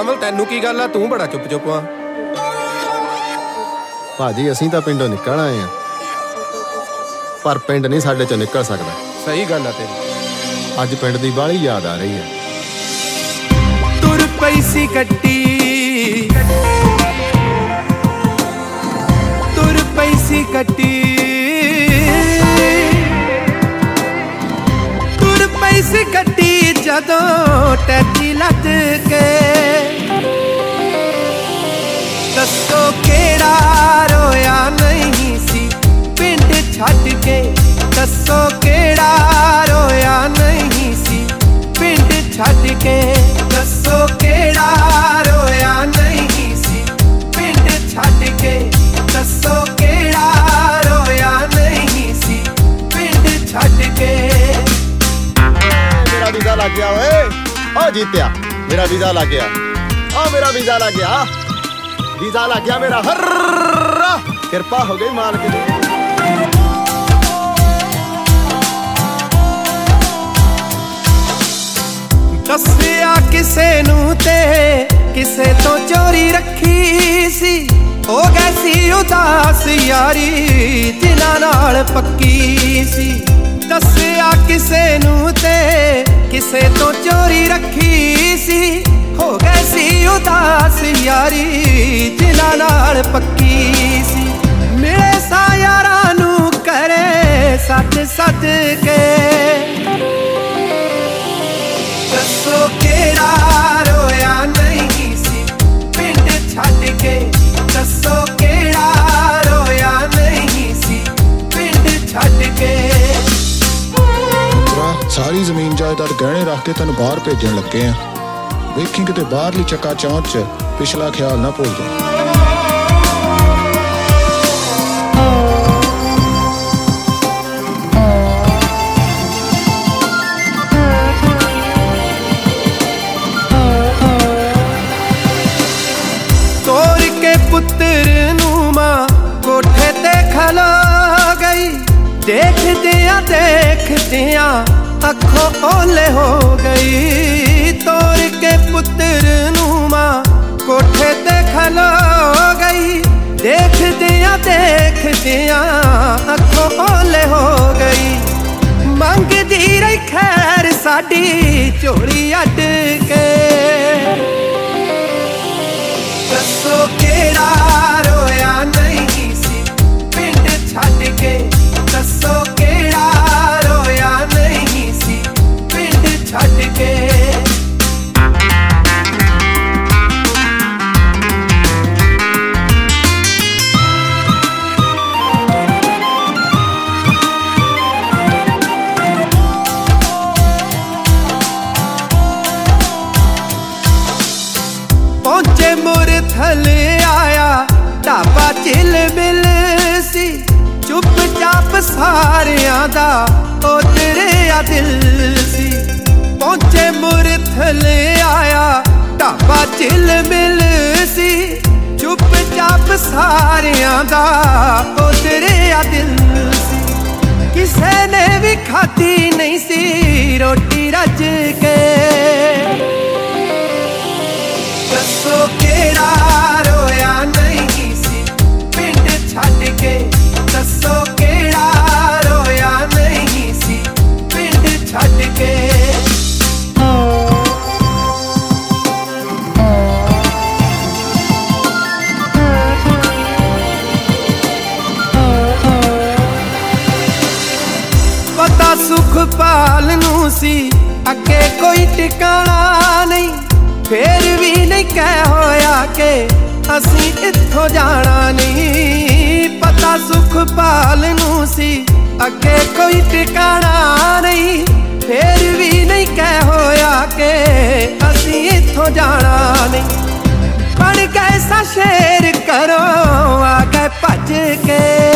कमल तैनू की गल आ, तू बड़ा चुप चुप आ। भाजी असीं तां पिंडों निकल आए हैं, पर पिंड नहीं साडे चों निकल सकदा। सही गल आ तेरी। अज पिंड दी बाहली याद आ रही है। तुर पई सी गड्डी, तुर पई सी गड्डी, तुर पई सी गड्डी जदों टैची लद के। दसो केड़ा रोया नहीं सी पिंड छड्ड के, दसो केड़ा रोया नहीं सी पिंड छड्ड के, दसो केड़ा रोया नहीं सी पिंड छड्ड के, दसो केड़ा रोया नहीं सी पिंड छड्ड के। मेरा वीजा लग गया ओए, ओ जीत्या मेरा वीजा लग गया, ओ मेरा वीजा लग गया, वीजा लग गया मेरा। हर कृपा हो गई मालिक दी। दसिया किसे नू ते किसे तो चोरी रखी सी, हो गई सी उदास यारी जिन्हां नाल पक्की सी। दसिया किसे नू ते किसे तो चोरी रखी सी, हो गई सी उदास यारी जिन्हां नाल पक्की सी। मिले सा यारां नू करे सच सच के, दसो केड़ा रोया नहीं सी पिंड छड्ड के, दसो केड़ा रोया नहीं सी पिंड छड्ड के। सारी जमीन जायदाद गहने रख के तेन बाहर भेजन लगे हैं, वेखी किते बाहरली चक्का चौंच च पिछला ख्याल ना भूल जाए। पुत्र नू मां कोठे ते खलो गई, देखदिया देखदिया अखों ओले हो गई। तोड़ के पुत्र नू मां कोठे ते खलो गई, देखदिया देखदिया अखों ओले हो गई। मंगदी रही खैर साडी झोली अड्ड के, दसो केड़ा रोया नहीं सी पिंड छड्ड के, दसो केड़ा रोया नहीं सी पिंड छड्ड के। पहुंचे मुर थले आया ढाबा चिल मिल सी, चुप चाप सारियां दा ओ तेरे आ दिल सी। पहुंचे मुर थले आया ढाबा चिल मिल सी, चुप चाप सारियां दा ओ तेरे आ दिल सी। किसे ने भी खाती नहीं सी रोटी रज के, दसो केड़ा रोया नहीं सी पिंड छड्ड के, दसो केड़ा रोया नहीं सी पिंड छड्ड के। पता सुख पाल नू सी अगे कोई ठिकाना नहीं, फिर भी नहीं कह होया के असी इत्थों जाना नहीं। पता सुख पाल नू सी अगे कोई ठिकाना नहीं, फिर भी नहीं कह होया के असी इत्थों जाना नहीं। बन गए सा शेर करो आ गए भज के,